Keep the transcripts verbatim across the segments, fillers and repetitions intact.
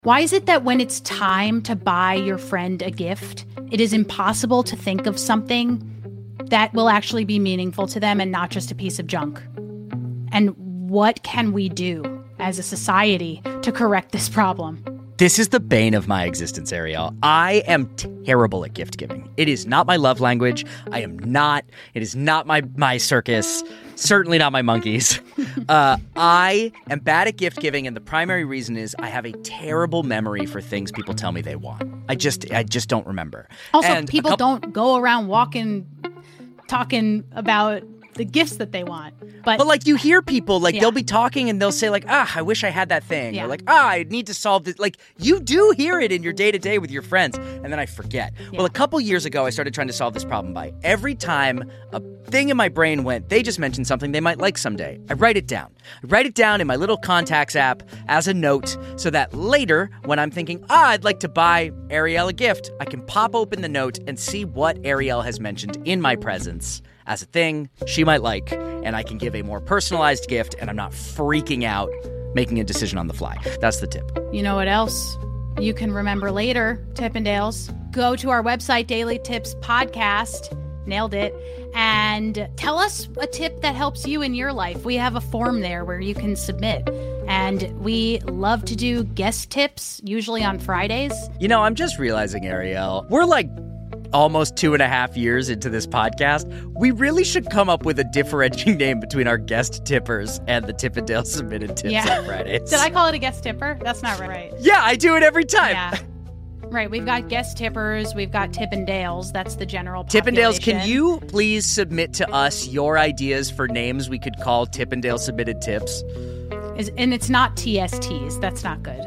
Why is it that when it's time to buy your friend a gift, it is impossible to think of something that will actually be meaningful to them and not just a piece of junk? And what can we do as a society to correct this problem? This is the bane of my existence, Ariel. I am terrible at gift giving. It is not my love language. I am not. It is not my, my circus. Certainly not my monkeys. Uh, I am bad at gift giving, and the primary reason is I have a terrible memory for things people tell me they want. I just, I just don't remember. Also, and people couple- don't go around walking, talking about the gifts that they want. But, but like you hear people, like yeah. they'll be talking and they'll say like, ah, I wish I had that thing. Yeah. Or like, ah, I need to solve this. Like you do hear it in your day to day with your friends. And then I forget. Yeah. Well, a couple years ago, I started trying to solve this problem by every time a thing in my brain went, they just mentioned something they might like someday. I write it down. I write it down in my little contacts app as a note so that later when I'm thinking, ah, I'd like to buy Ariel a gift, I can pop open the note and see what Ariel has mentioned in my presence as a thing she might like, and I can give a more personalized gift, and I'm not freaking out making a decision on the fly. That's the tip. You know what else you can remember later, Tippendales? Go to our website, Daily Tips Podcast, nailed it, and tell us a tip that helps you in your life. We have a form there where you can submit, and we love to do guest tips, usually on Fridays. You know, I'm just realizing, Ariel, we're like almost two and a half years into this podcast. We really should come up with a differentiating name between our guest tippers and the Tippendale submitted tips yeah. on Fridays. Did I call it a guest tipper? That's not right. Yeah, I do it every time. Yeah. Right, we've got guest tippers, we've got Tippendales. That's the general population. Tippendales, can you please submit to us your ideas for names we could call Tippendale submitted tips? Is, and it's not T S Ts. That's not good.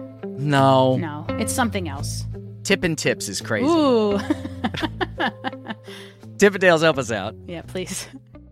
No. No, it's something else. Tippin' Tips is crazy. Ooh. Tippendales, help us out. Yeah, please.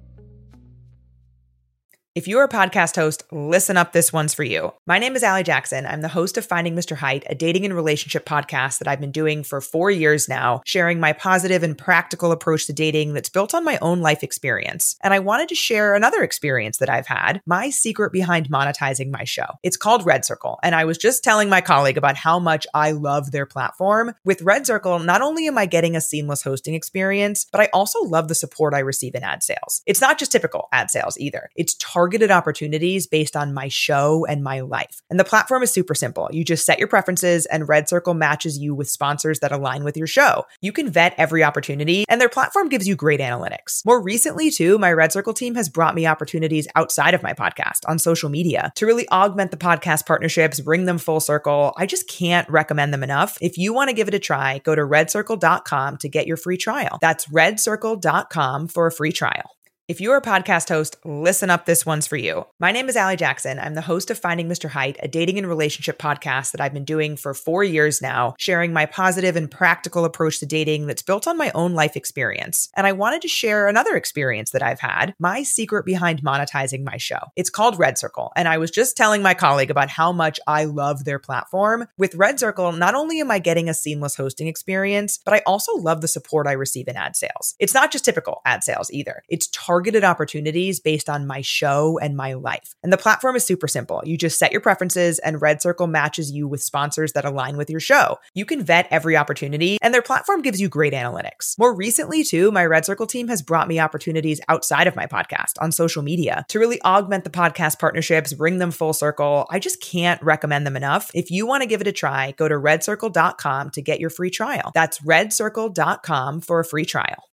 If you're a podcast host, listen up, this one's for you. My name is Allie Jackson. I'm the host of Finding Mister Height, a dating and relationship podcast that I've been doing for four years now, sharing my positive and practical approach to dating that's built on my own life experience. And I wanted to share another experience that I've had, my secret behind monetizing my show. It's called Red Circle, and I was just telling my colleague about how much I love their platform. With Red Circle, not only am I getting a seamless hosting experience, but I also love the support I receive in ad sales. It's not just typical ad sales either. It's targeted targeted opportunities based on my show and my life. And the platform is super simple. You just set your preferences and Red Circle matches you with sponsors that align with your show. You can vet every opportunity and their platform gives you great analytics. More recently too, my Red Circle team has brought me opportunities outside of my podcast on social media to really augment the podcast partnerships, bring them full circle. I just can't recommend them enough. If you want to give it a try, go to red circle dot com to get your free trial. That's red circle dot com for a free trial. If you're a podcast host, listen up, this one's for you. My name is Allie Jackson. I'm the host of Finding Mister Height, a dating and relationship podcast that I've been doing for four years now, sharing my positive and practical approach to dating that's built on my own life experience. And I wanted to share another experience that I've had, my secret behind monetizing my show. It's called Red Circle, and I was just telling my colleague about how much I love their platform. With Red Circle, not only am I getting a seamless hosting experience, but I also love the support I receive in ad sales. It's not just typical ad sales either. It's targeted opportunities based on my show and my life. And the platform is super simple. You just set your preferences and Red Circle matches you with sponsors that align with your show. You can vet every opportunity and their platform gives you great analytics. More recently too, my Red Circle team has brought me opportunities outside of my podcast on social media to really augment the podcast partnerships, bring them full circle. I just can't recommend them enough. If you want to give it a try, go to red circle dot com to get your free trial. That's red circle dot com for a free trial.